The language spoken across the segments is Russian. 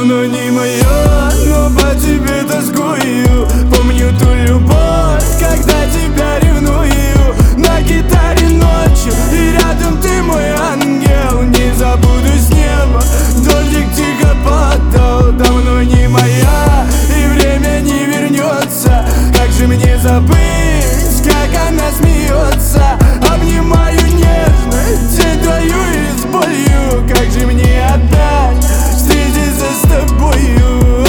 Давно не мое, но по тебе тоскую. Помню ту любовь, когда тебя ревную. На гитаре ночью, и рядом ты мой ангел. Не забуду с неба, дождик тихо падал. Давно не моя, и время не вернется. Как же мне забыть, как она смеется? Обнимаю нежно, день твою и с болью. Как же мне опять встретиться с тобою?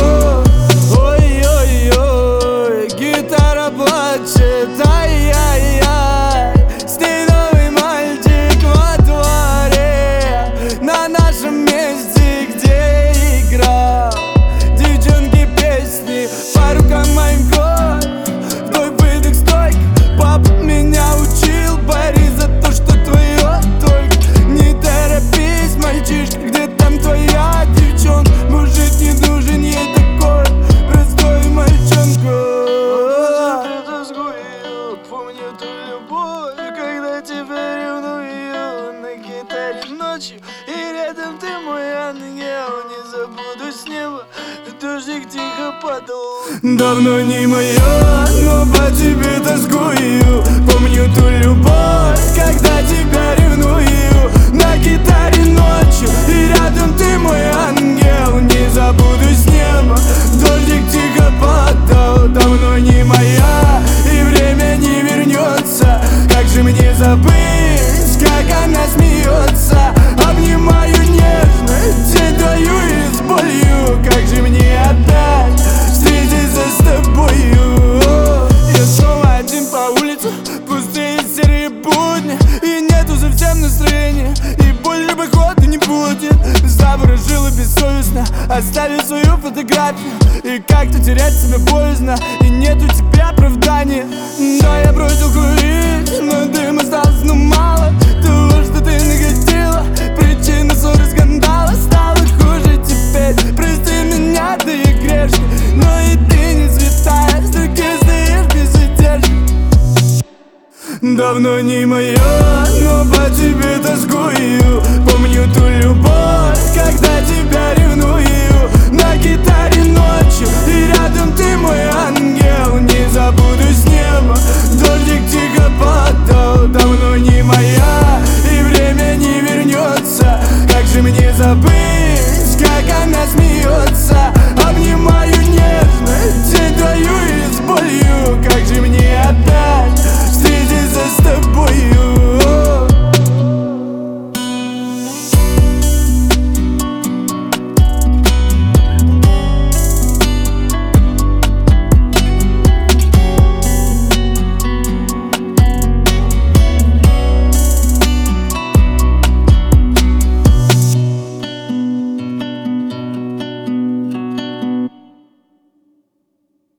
Ой-ой-ой, гитара плачет, ай-яй-яй. С ней новый мальчик во дворе, на нашем месте, где играл девчонки песни по рукам моим кровь. Вдох, выдох, стойк. Папа меня учил, борись за то, что твое. Только не торопись, мальчишка, где там твоя девчонка? Может, не нужен ей такой простой мальчонка. Помню ту любовь, когда тебя ревную. На гитаре ночью, и рядом ты мой ангел. Не забуду с неба, дождик тихо падал. Давно не мое, но по тебе тоскую. Помню ту любовь, когда тебя ревную. На гитаре ночью, и рядом ты мой ангел. Не забуду с неба, дождик тихо падал. Давно не моя, и время не вернется. Как же мне забыть, как она смеется? Обнимаю нежно, день твою и с болью. Как же мне опять встретиться с тобою? Я снова один по улице, пустые серые будни, и нету совсем настроения, и больше походу не будет. Заворожила бессовестно, оставив свою фотографию. И как-то терять себя боязно, и нету тебе оправдания. Да, я бросил курить, но дым остался, но мало того, что ты наготела. Причина ссоры, скандала стала хуже теперь. Прости меня, ты и грешный, но и ты не святая. С другим стоишь безутешно. Давно не мое, но по тебе тоскую. Помню ту любовь, когда тебя